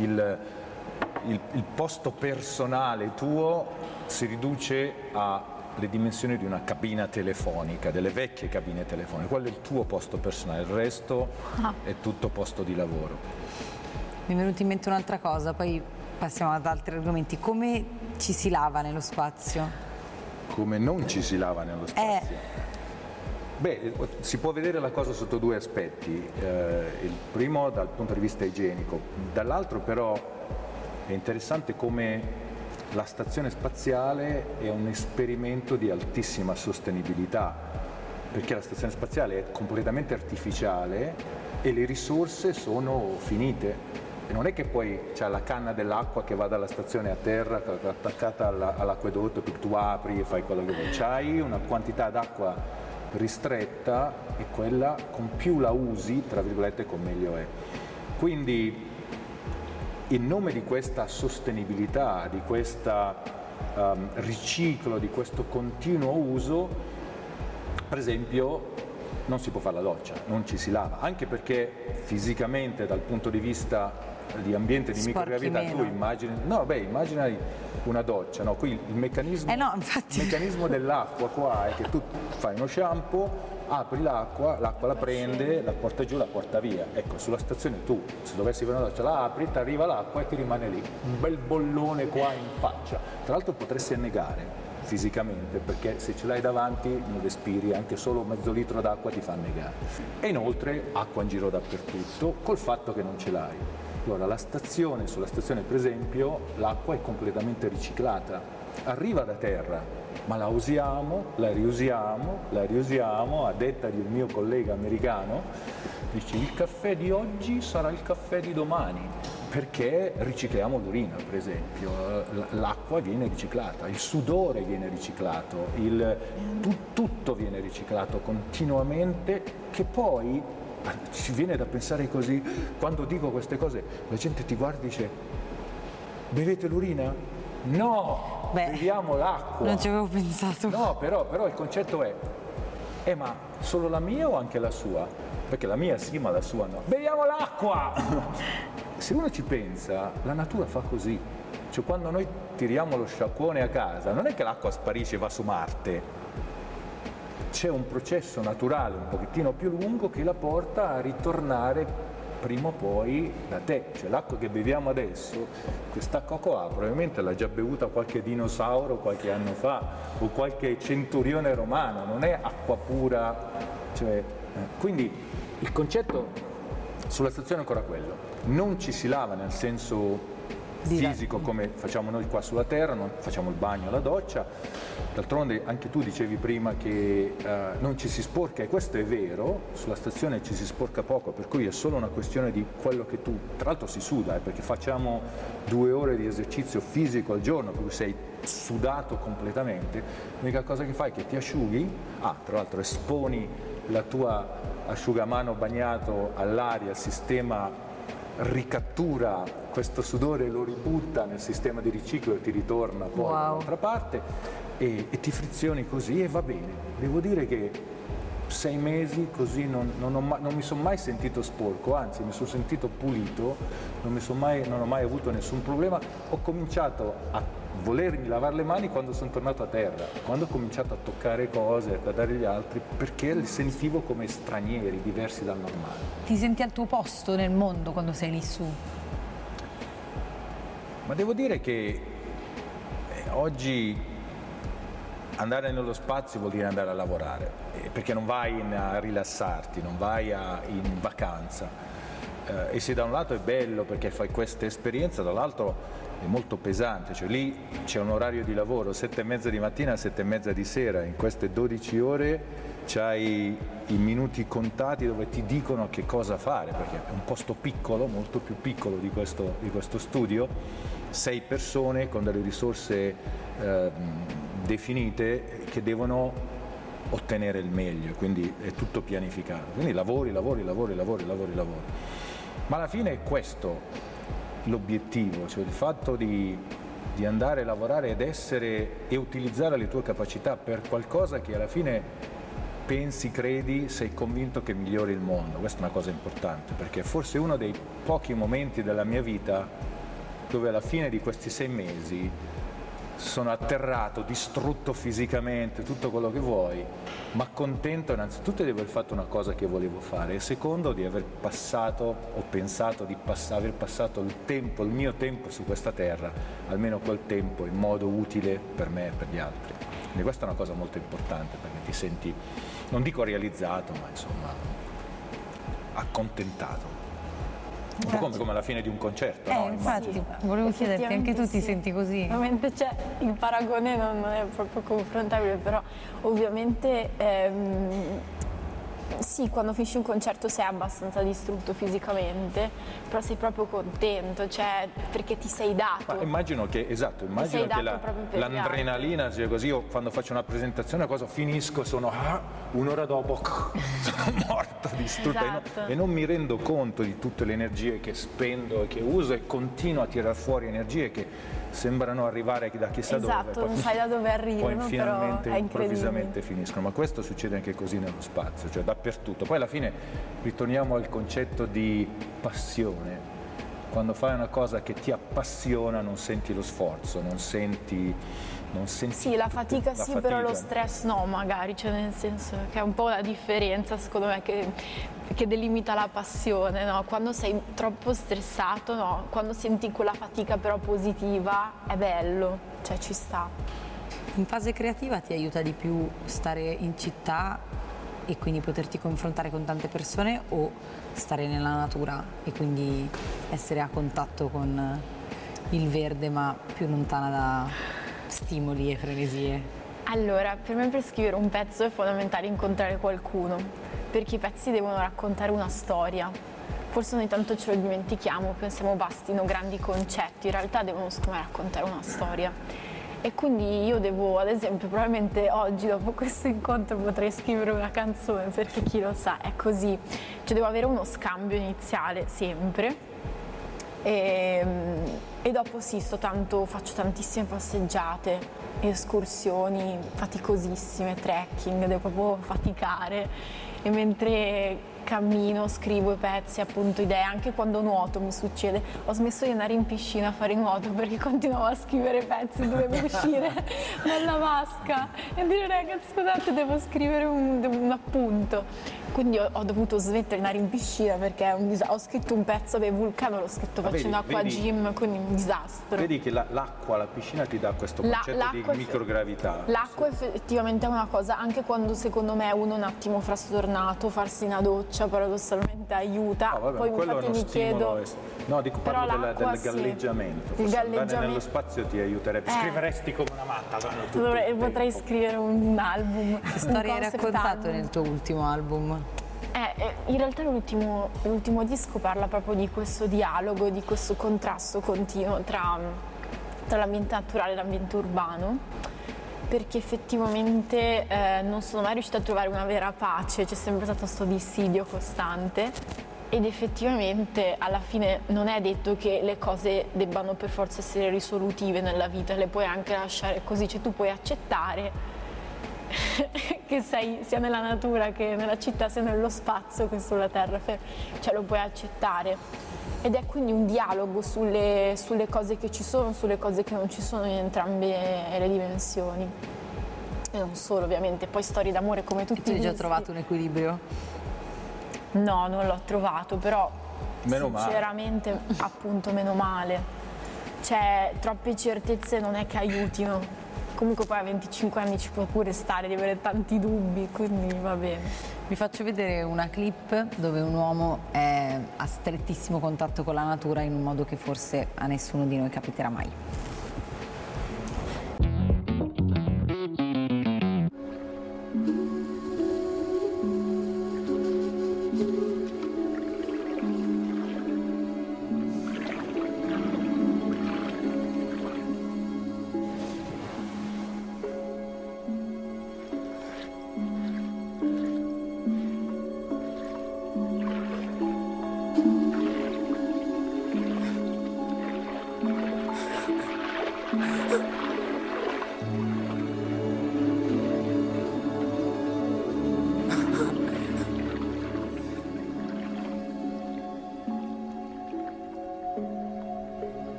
il posto personale tuo si riduce a le dimensioni di una cabina telefonica, delle vecchie cabine telefoniche. Quello è il tuo posto personale, il resto è tutto posto di lavoro. Mi è venuta in mente un'altra cosa, poi passiamo ad altri argomenti. Come ci si lava nello spazio? Come non ci si lava nello spazio? Beh, si può vedere la cosa sotto due aspetti. Il primo dal punto di vista igienico, dall'altro però è interessante come la stazione spaziale è un esperimento di altissima sostenibilità, perché la stazione spaziale è completamente artificiale e le risorse sono finite. E non è che poi c'è la canna dell'acqua che va dalla stazione a terra attaccata all'acquedotto, che tu apri e fai quello che vuoi. C'hai una quantità d'acqua ristretta e quella con più la usi, tra virgolette, con meglio è. Quindi in nome di questa sostenibilità, di questo riciclo, di questo continuo uso, per esempio non si può fare la doccia, non ci si lava, anche perché fisicamente dal punto di vista di ambiente di microgravità tu immagini una doccia, no? Qui il meccanismo, il meccanismo dell'acqua qua è che tu fai uno shampoo, apri l'acqua la prende, la porta giù, la porta via. Ecco, sulla stazione tu, se dovessi fare una doccia, la apri, ti arriva l'acqua e ti rimane lì, un bel bollone qua in faccia. Tra l'altro potresti annegare fisicamente, perché se ce l'hai davanti non respiri, anche solo mezzo litro d'acqua ti fa annegare. E inoltre acqua in giro dappertutto, col fatto che non ce l'hai. Allora sulla stazione per esempio, l'acqua è completamente riciclata, arriva da terra, ma la usiamo, la riusiamo, a detta di un mio collega americano, dice il caffè di oggi sarà il caffè di domani, perché ricicliamo l'urina per esempio, l'acqua viene riciclata, il sudore viene riciclato, tutto viene riciclato continuamente, che poi ci viene da pensare così, quando dico queste cose la gente ti guarda e dice bevete l'urina? No, beviamo l'acqua. Non ci avevo pensato. No, però il concetto è ma solo la mia o anche la sua? Perché la mia sì, ma la sua no. Beviamo l'acqua! Se uno ci pensa, la natura fa così. Cioè quando noi tiriamo lo sciacquone a casa, non è che l'acqua sparisce e va su Marte. C'è un processo naturale un pochettino più lungo che la porta a ritornare prima o poi da te. Cioè l'acqua che beviamo adesso, quest'acqua qua probabilmente l'ha già bevuta qualche dinosauro qualche anno fa o qualche centurione romano, non è acqua pura. Quindi il concetto sulla stazione è ancora quello, non ci si lava nel senso fisico come facciamo noi qua sulla Terra, non facciamo il bagno, la doccia, d'altronde anche tu dicevi prima che non ci si sporca, e questo è vero, sulla stazione ci si sporca poco, per cui è solo una questione di quello che tu, tra l'altro si suda, perché facciamo 2 ore di esercizio fisico al giorno, per cui sei sudato completamente, l'unica cosa che fai è che ti asciughi, tra l'altro esponi la tua asciugamano bagnato all'aria, il sistema ricattura questo sudore, lo ributta nel sistema di riciclo e ti ritorna poi dall'altra parte e ti frizioni così e va bene. Devo dire che 6 mesi così non mi sono mai sentito sporco, anzi mi sono sentito pulito, non ho mai avuto nessun problema. Ho cominciato a volermi lavare le mani quando sono tornato a terra, quando ho cominciato a toccare cose, a guardare gli altri, perché li sentivo come stranieri, diversi dal normale. Ti senti al tuo posto nel mondo quando sei lì su? Ma devo dire che oggi andare nello spazio vuol dire andare a lavorare, perché non vai a rilassarti, non vai in vacanza. E se da un lato è bello perché fai questa esperienza, dall'altro è molto pesante, cioè lì c'è un orario di lavoro, 7:30 di mattina a 7:30 di sera, in queste 12 ore c'hai i minuti contati dove ti dicono che cosa fare, perché è un posto piccolo, molto più piccolo di questo studio, 6 persone con delle risorse definite che devono ottenere il meglio, quindi è tutto pianificato, quindi lavori. Ma alla fine è questo l'obiettivo, cioè il fatto di andare a lavorare ed essere e utilizzare le tue capacità per qualcosa che alla fine pensi, credi, sei convinto che migliori il mondo. Questa è una cosa importante, perché forse uno dei pochi momenti della mia vita dove alla fine di questi 6 mesi sono atterrato, distrutto fisicamente, tutto quello che vuoi, ma contento innanzitutto di aver fatto una cosa che volevo fare e secondo di aver passato, ho pensato di aver passato il mio tempo su questa terra, almeno quel tempo, in modo utile per me e per gli altri. Quindi questa è una cosa molto importante perché ti senti, non dico realizzato, ma insomma accontentato. Un po' come alla fine di un concerto, no? Infatti, volevo chiederti, anche tu ti senti così? Ovviamente il paragone non è proprio confrontabile, però ovviamente sì, quando finisci un concerto sei abbastanza distrutto fisicamente, però sei proprio contento, cioè perché ti sei dato. Ma immagino che l'adrenalina sia così. Io quando faccio una presentazione finisco, sono un'ora dopo sono morto, distrutto, esatto. e non mi rendo conto di tutte le energie che spendo e che uso e continuo a tirar fuori energie che sembrano arrivare da chissà dove. Esatto, non sai da dove arrivano, poi finalmente, però è improvvisamente finiscono. Ma questo succede anche così nello spazio, cioè dappertutto. Poi alla fine ritorniamo al concetto di passione. Quando fai una cosa che ti appassiona non senti lo sforzo, non senti sì, la fatica sì, però lo stress no, magari, cioè nel senso che è un po' la differenza secondo me che delimita la passione, no? Quando sei troppo stressato, no? Quando senti quella fatica però positiva è bello, cioè ci sta. In fase creativa ti aiuta di più stare in città e quindi poterti confrontare con tante persone o stare nella natura e quindi essere a contatto con il verde ma più lontana da stimoli e frenesie? Allora, per me per scrivere un pezzo è fondamentale incontrare qualcuno, perché i pezzi devono raccontare una storia. Forse ogni tanto ce lo dimentichiamo, pensiamo bastino grandi concetti, in realtà devono secondo me raccontare una storia. E quindi io devo, ad esempio, probabilmente oggi dopo questo incontro potrei scrivere una canzone, perché chi lo sa, è così. Cioè devo avere uno scambio iniziale, sempre. E dopo sì, faccio tantissime passeggiate, escursioni faticosissime, trekking, devo proprio faticare e mentre cammino scrivo i pezzi, appunto idee, anche quando nuoto mi succede. Ho smesso di andare in piscina a fare nuoto perché continuavo a scrivere pezzi, dovevo uscire dalla vasca e dire ragazzi scusate devo scrivere un appunto. Quindi ho dovuto smettere di andare in piscina perché ho scritto un pezzo del Vulcano, l'ho scritto facendo acqua gym, quindi un disastro. Vedi che l'acqua, la piscina ti dà questo concetto di microgravità. L'acqua effettivamente è una cosa, anche quando secondo me uno è un attimo frastornato, farsi una doccia paradossalmente aiuta. Poi infatti mi chiedo... No, dico parlo del galleggiamento. Il galleggiamento. Andare nello spazio ti aiuterebbe. Scriveresti come una matta. Potrei scrivere un album. Che storia hai raccontato nel tuo ultimo album? In realtà l'ultimo disco parla proprio di questo dialogo, di questo contrasto continuo tra l'ambiente naturale e l'ambiente urbano, perché effettivamente non sono mai riuscita a trovare una vera pace, c'è sempre stato questo dissidio costante ed effettivamente alla fine non è detto che le cose debbano per forza essere risolutive nella vita, le puoi anche lasciare così, cioè tu puoi accettare che sei sia nella natura che nella città sia nello spazio che sulla terra, cioè lo puoi accettare ed è quindi un dialogo sulle cose che ci sono, sulle cose che non ci sono in entrambe le dimensioni e non solo ovviamente, poi storie d'amore come tutti. Tu hai già trovato un equilibrio? No, non l'ho trovato, però sinceramente male. Appunto meno male, cioè troppe certezze non è che aiutino. Comunque poi a 25 anni ci può pure stare di avere tanti dubbi, quindi va bene. Vi faccio vedere una clip dove un uomo è a strettissimo contatto con la natura in un modo che forse a nessuno di noi capiterà mai.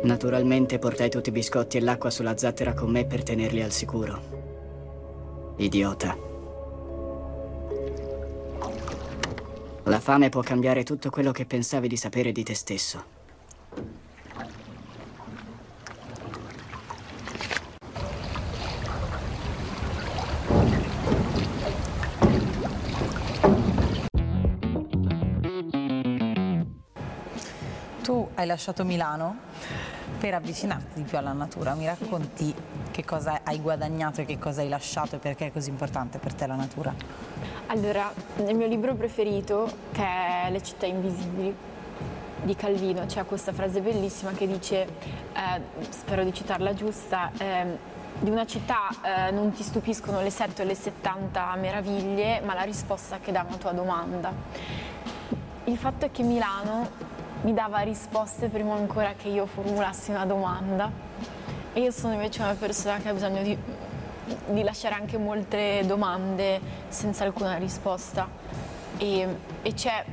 Naturalmente portai tutti i biscotti e l'acqua sulla zattera con me per tenerli al sicuro. Idiota. La fame può cambiare tutto quello che pensavi di sapere di te stesso. Tu hai lasciato Milano per avvicinarti di più alla natura. Mi racconti che cosa hai guadagnato e che cosa hai lasciato e perché è così importante per te la natura? Allora, nel mio libro preferito, che è Le città invisibili di Calvino, c'è questa frase bellissima che dice, spero di citarla giusta, di una città non ti stupiscono le 7 o le 70 meraviglie, ma la risposta che dà una tua domanda. Il fatto è che Milano mi dava risposte prima ancora che io formulassi una domanda, e io sono invece una persona che ha bisogno di lasciare anche molte domande senza alcuna risposta, e c'è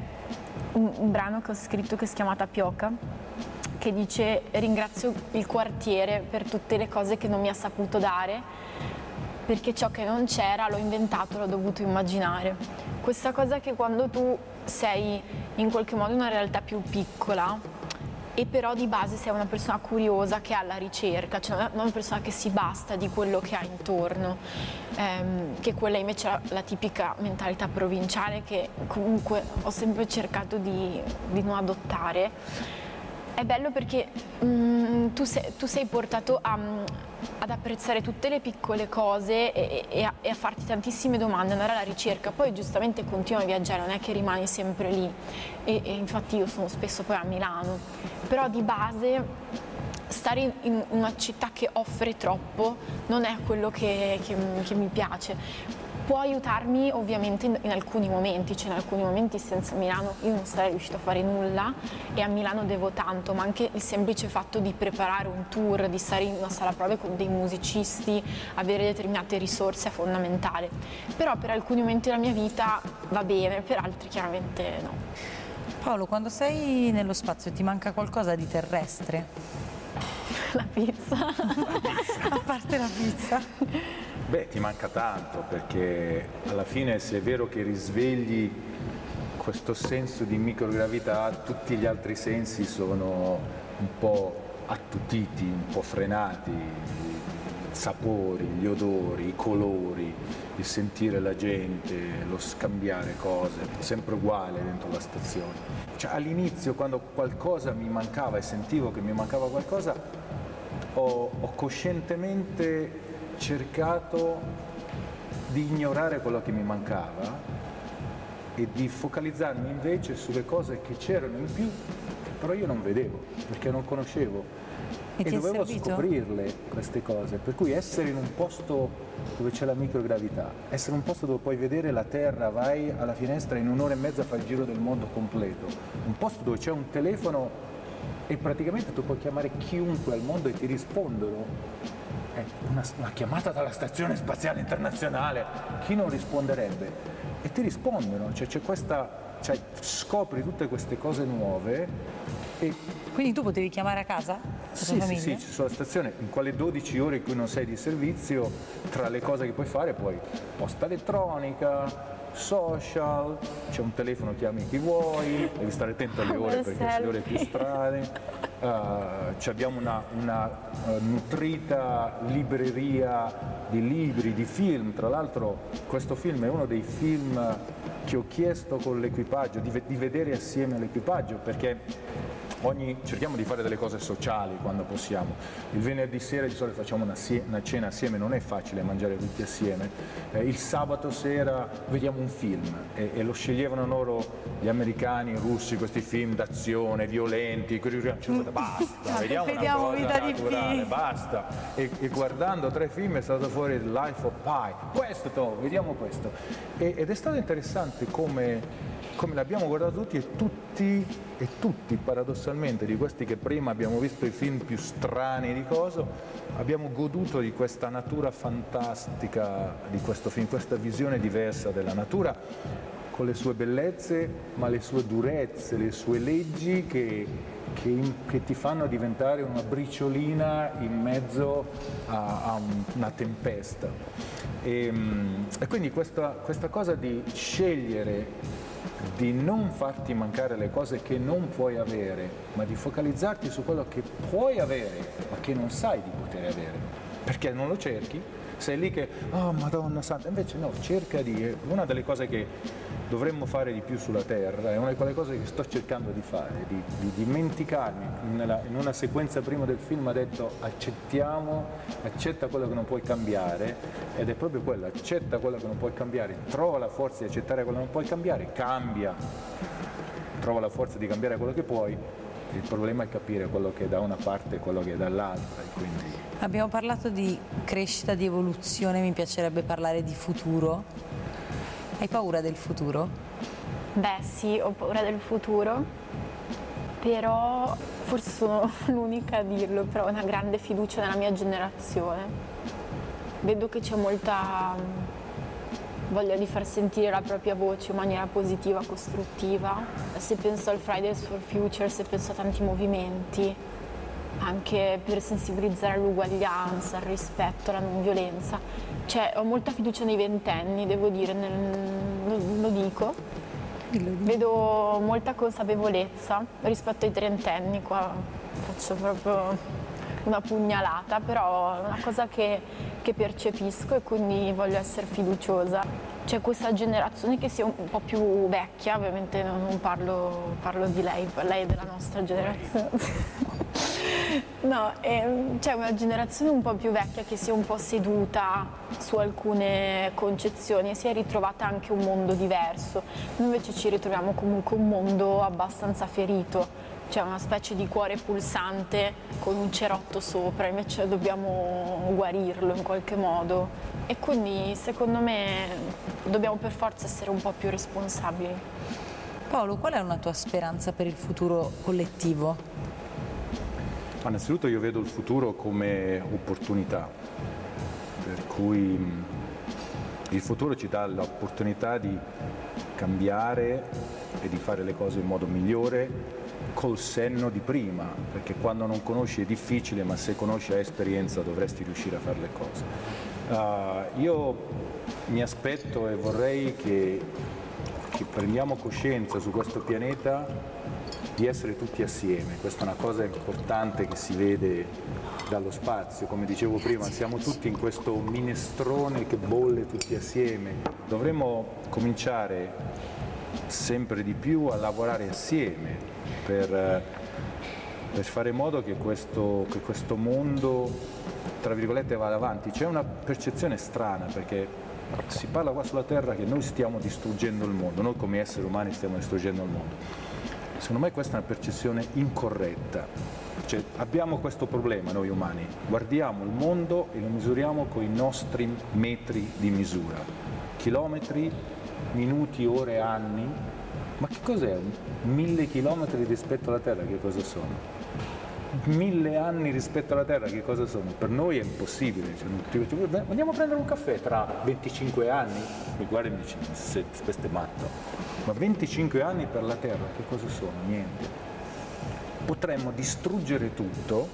un brano che ho scritto che si chiama Tapioca, che dice: ringrazio il quartiere per tutte le cose che non mi ha saputo dare, perché ciò che non c'era l'ho inventato, l'ho dovuto immaginare. Questa cosa che quando tu sei in qualche modo una realtà più piccola e però di base sei una persona curiosa che è alla ricerca, cioè non una persona che si basta di quello che ha intorno, che quella invece è la tipica mentalità provinciale che comunque ho sempre cercato di non adottare. È bello perché tu sei portato ad apprezzare tutte le piccole cose e a farti tantissime domande, andare alla ricerca, poi giustamente continui a viaggiare, non è che rimani sempre lì, e infatti io sono spesso poi a Milano, però di base stare in una città che offre troppo non è quello che mi piace. Può aiutarmi ovviamente in alcuni momenti, cioè in alcuni momenti senza Milano io non sarei riuscita a fare nulla, e a Milano devo tanto, ma anche il semplice fatto di preparare un tour, di stare in una sala prove con dei musicisti, avere determinate risorse è fondamentale. Però per alcuni momenti della mia vita va bene, per altri chiaramente no. Paolo, quando sei nello spazio ti manca qualcosa di terrestre? La pizza. A parte la pizza? Beh, ti manca tanto, perché alla fine, se è vero che risvegli questo senso di microgravità, tutti gli altri sensi sono un po' attutiti, un po' frenati, i sapori, gli odori, i colori, il sentire la gente, lo scambiare cose, sempre uguale dentro la stazione. Cioè, all'inizio, quando qualcosa mi mancava e sentivo che mi mancava qualcosa, ho coscientemente cercato di ignorare quello che mi mancava e di focalizzarmi invece sulle cose che c'erano in più, però io non vedevo, perché non conoscevo e dovevo scoprirle queste cose. Per cui essere in un posto dove c'è la microgravità, essere in un posto dove puoi vedere la Terra, vai alla finestra, in un'ora e mezza fai il giro del mondo completo, un posto dove c'è un telefono e praticamente tu puoi chiamare chiunque al mondo e ti rispondono. Una chiamata dalla Stazione Spaziale Internazionale, chi non risponderebbe? E ti rispondono, cioè c'è questa, cioè scopri tutte queste cose nuove. E quindi tu potevi chiamare a casa? Sì, sulla stazione, in quelle 12 ore in cui non sei di servizio, tra le cose che puoi fare poi posta elettronica, social, c'è un telefono, chiami chi vuoi, devi stare attento alle ore perché sono le ore più strane. Abbiamo una nutrita libreria di libri, di film. Tra l'altro questo film è uno dei film che ho chiesto con l'equipaggio, di vedere assieme all'equipaggio, perché cerchiamo di fare delle cose sociali quando possiamo. Il venerdì sera di solito facciamo una cena assieme, non è facile mangiare tutti assieme. Il sabato sera vediamo un film e lo sceglievano loro, gli americani, i russi, questi film d'azione, violenti, basta, vediamo una cosa naturale, basta. E guardando 3 film è stato fuori Life of Pi, vediamo questo. Ed è stato interessante come l'abbiamo guardato tutti e tutti paradossalmente, di questi che prima abbiamo visto i film più strani di coso, abbiamo goduto di questa natura fantastica di questo film, questa visione diversa della natura, con le sue bellezze, ma le sue durezze, le sue leggi che ti fanno diventare una briciolina in mezzo a una tempesta. E quindi questa cosa di scegliere di non farti mancare le cose che non puoi avere, ma di focalizzarti su quello che puoi avere, ma che non sai di poter avere, perché non lo cerchi, sei lì che, oh Madonna Santa, invece no, cerca di, una delle cose che dovremmo fare di più sulla Terra, è una di quelle cose che sto cercando di fare, di dimenticarmi. In una sequenza prima del film ha detto accetta quello che non puoi cambiare, ed è proprio quello, accetta quello che non puoi cambiare, trova la forza di accettare quello che non puoi cambiare, cambia, trova la forza di cambiare quello che puoi. Il problema è capire quello che è da una parte e quello che è dall'altra. Quindi... Abbiamo parlato di crescita, di evoluzione, mi piacerebbe parlare di futuro. Hai paura del futuro? Beh sì, ho paura del futuro, però forse sono l'unica a dirlo, però ho una grande fiducia nella mia generazione. Vedo che c'è molta voglia di far sentire la propria voce in maniera positiva, costruttiva. Se penso al Fridays for Future, se penso a tanti movimenti, anche per sensibilizzare all'uguaglianza, al rispetto, alla non violenza. Cioè, ho molta fiducia nei ventenni, devo dire, lo dico. Vedo molta consapevolezza rispetto ai trentenni, qua faccio proprio una pugnalata, però è una cosa che percepisco e quindi voglio essere fiduciosa. C'è questa generazione che sia un po' più vecchia, ovviamente non parlo di lei è della nostra generazione. No, c'è una generazione un po' più vecchia che si è un po' seduta su alcune concezioni e si è ritrovata anche un mondo diverso. Noi invece ci ritroviamo comunque un mondo abbastanza ferito. C'è una specie di cuore pulsante con un cerotto sopra, invece dobbiamo guarirlo in qualche modo. E quindi secondo me dobbiamo per forza essere un po' più responsabili. Paolo, qual è una tua speranza per il futuro collettivo? Innanzitutto io vedo il futuro come opportunità, per cui il futuro ci dà l'opportunità di cambiare e di fare le cose in modo migliore col senno di prima, perché quando non conosci è difficile, ma se conosci a esperienza dovresti riuscire a fare le cose. Io mi aspetto e vorrei che prendiamo coscienza su questo pianeta di essere tutti assieme. Questa è una cosa importante che si vede dallo spazio, come dicevo prima, siamo tutti in questo minestrone che bolle tutti assieme. Dovremmo cominciare sempre di più a lavorare assieme per fare in modo che questo mondo, tra virgolette, vada avanti. C'è una percezione strana, perché si parla qua sulla Terra che noi stiamo distruggendo il mondo, noi come esseri umani stiamo distruggendo il mondo. Secondo me questa è una percezione incorretta. Cioè, abbiamo questo problema noi umani, guardiamo il mondo e lo misuriamo con i nostri metri di misura, chilometri, minuti, ore, anni. Ma che cos'è? 1000 chilometri rispetto alla Terra, che cosa sono? 1000 anni rispetto alla Terra, che cosa sono? Per noi è impossibile. Cioè, andiamo a prendere un caffè tra 25 anni? Mi guardi e mi dici, questo è matto. Ma 25 anni per la Terra, che cosa sono? Niente. Potremmo distruggere tutto,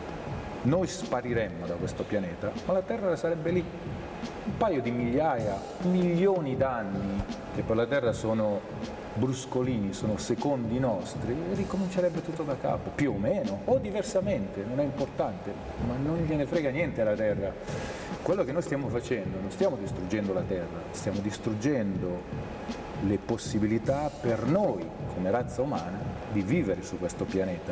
noi spariremmo da questo pianeta, ma la Terra sarebbe lì. Un paio di migliaia, milioni d'anni, che per la Terra sono bruscolini, sono secondi nostri, e ricomincerebbe tutto da capo, più o meno, o diversamente, non è importante, ma non gliene frega niente alla Terra. Quello che noi stiamo facendo, non stiamo distruggendo la Terra, stiamo distruggendo le possibilità per noi, come razza umana, di vivere su questo pianeta.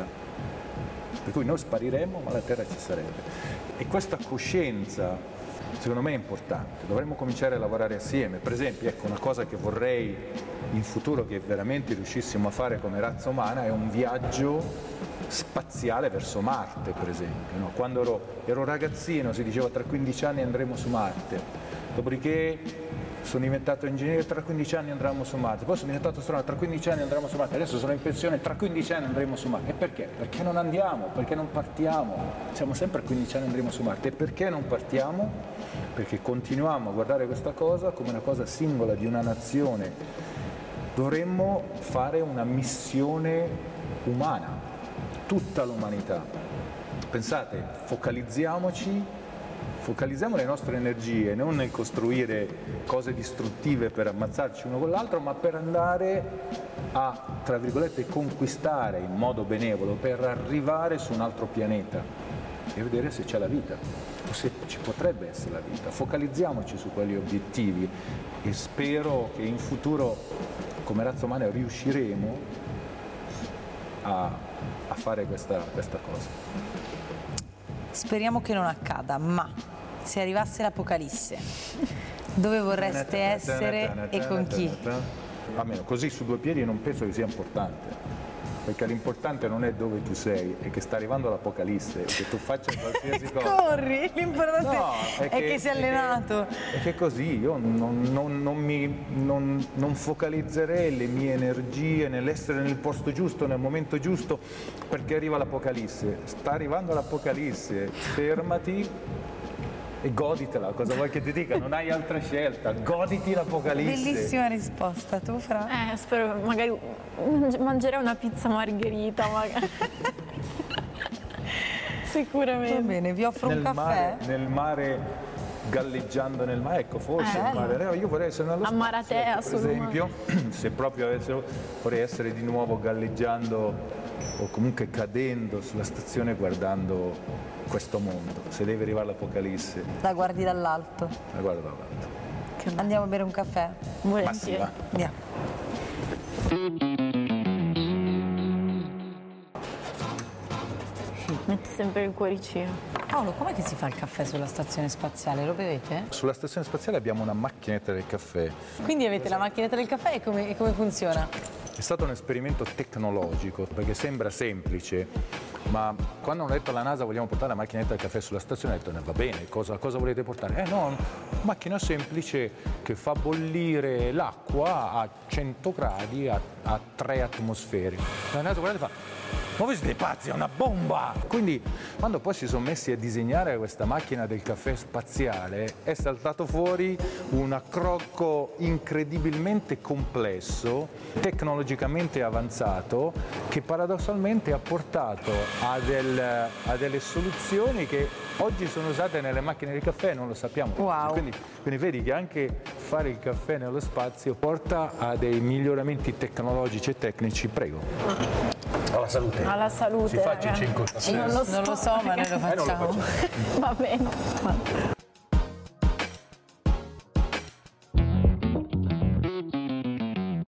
Per cui noi spariremo, ma la Terra ci sarebbe. E questa coscienza, secondo me, è importante. Dovremmo cominciare a lavorare assieme. Per esempio, ecco, una cosa che vorrei in futuro che veramente riuscissimo a fare come razza umana è un viaggio spaziale verso Marte, per esempio. No? Quando ero ragazzino si diceva tra 15 anni andremo su Marte. Dopodiché sono diventato ingegnere, tra 15 anni andremo su Marte, poi sono diventato astronomo, tra 15 anni andremo su Marte, adesso sono in pensione, tra 15 anni andremo su Marte. E perché? Perché non andiamo, perché non partiamo, siamo sempre a 15 anni andremo su Marte. E perché non partiamo? Perché continuiamo a guardare questa cosa come una cosa singola di una nazione dovremmo fare una missione umana, tutta l'umanità. Pensate, focalizziamo le nostre energie non nel costruire cose distruttive per ammazzarci uno con l'altro, ma per andare a, tra virgolette, conquistare in modo benevolo, per arrivare su un altro pianeta e vedere se c'è la vita o se ci potrebbe essere la vita. Focalizziamoci su quegli obiettivi e spero che in futuro come razza umana riusciremo a fare questa cosa. Speriamo che non accada, ma se arrivasse l'apocalisse, dove vorreste essere e con chi? Almeno così su due piedi non penso che sia importante, perché l'importante non è dove tu sei, è che sta arrivando l'apocalisse, che tu faccia qualsiasi cosa. Corri, l'importante è che sei allenato. È che così io non focalizzerei le mie energie nell'essere nel posto giusto, nel momento giusto, perché arriva l'apocalisse. Sta arrivando l'apocalisse, fermati e goditela, cosa vuoi che ti dica? Non hai altra scelta, goditi l'apocalisse. Bellissima risposta, tu Fra? Spero, magari mangerei una pizza margherita, magari. Sicuramente. Va bene, vi offro un caffè? Nel mare, galleggiando nel mare, ecco, forse il mare. Io vorrei essere nello spazio, Maratea, per esempio, se proprio vorrei essere di nuovo galleggiando o comunque cadendo sulla stazione guardando questo mondo. Se deve arrivare l'apocalisse, La guardi dall'alto. la guardo dall'alto. Andiamo a bere un caffè? Volentieri. Ma sì, va. Andiamo. Metti sempre il cuoricino. Paolo, com'è che si fa il caffè sulla stazione spaziale? Lo bevete? Sulla stazione spaziale abbiamo una macchinetta del caffè. Quindi avete la macchinetta del caffè e come funziona? È stato un esperimento tecnologico, perché sembra semplice, ma quando hanno detto alla NASA vogliamo portare la macchinetta del caffè sulla stazione, ho detto va bene, cosa volete portare? No, una macchina semplice che fa bollire l'acqua a 100 gradi a 3 atmosfere. La NASA guarda e fa, ma voi siete pazzi, è una bomba! Quindi quando poi si sono messi a disegnare questa macchina del caffè spaziale è saltato fuori un accrocco incredibilmente complesso, tecnologicamente avanzato, che paradossalmente ha portato a delle soluzioni che oggi sono usate nelle macchine di caffè e non lo sappiamo. Wow. Quindi vedi che anche fare il caffè nello spazio porta a dei miglioramenti tecnologici e tecnici. Prego. Alla salute. Alla salute. Si faccia 5 caffè. Non lo so, ma noi lo facciamo. Va bene.